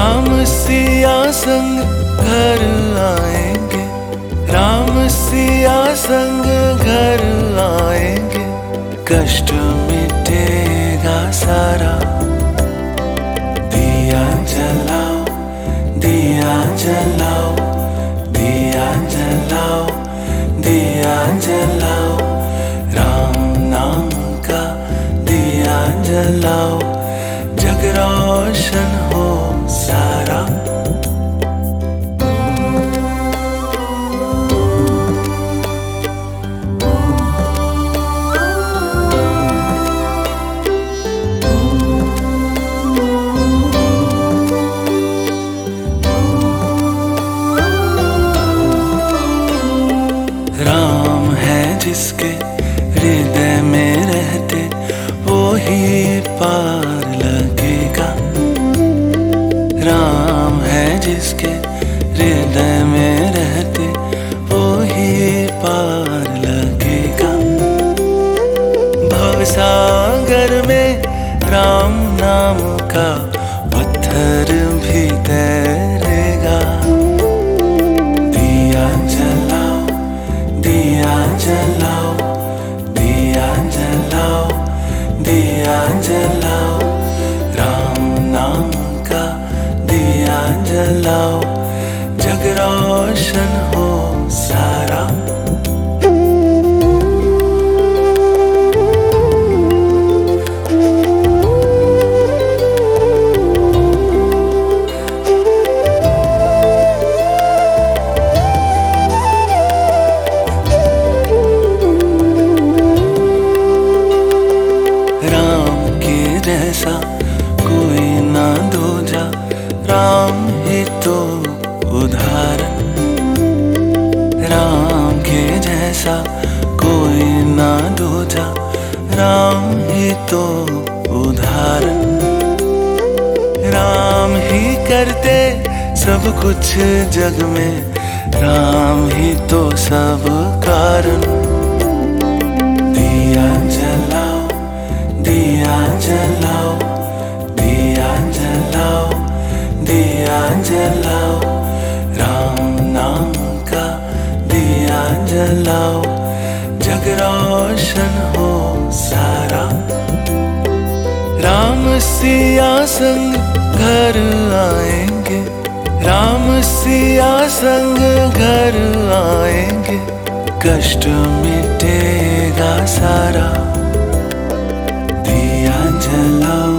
राम सिया संग घर आएंगे, राम सिया संग घर आएंगे, कष्ट मिटेगा सारा। दिया जलाओ, दिया जलाओ, दिया जलाओ, दिया जलाओ, राम नाम का दिया जलाओ, जग रोशन हो सारा। राम है जिसके हृदय में रहते, वो ही पार लगेगा। राम है जिसके हृदय में रहते, वो ही पार लगेगा। भवसागर में राम नाम का पत्थर भी तैरेगा। दिया जलाओ, दिया जलाओ, दिया जलाओ, दिया जलाओ, राम नाम का दिया जलाओ, जग रोशन हो सारा। राम के जैसा कोई ना दूजा, राम ही तो उदाहरण। राम के जैसा कोई ना दूजा, राम ही तो उदाहरण। राम ही करते सब कुछ जग में, राम ही तो सब कारण। दिया जलाओ, दिया जलाओ, दिया जलाओ, दिया जलाओ, राम नाम का दिया जलाओ, जग रोशन हो सारा। राम सिया संग घर आएंगे, राम सिया संग घर आएंगे, कष्ट मिटेगा सारा। दिया जलाओ,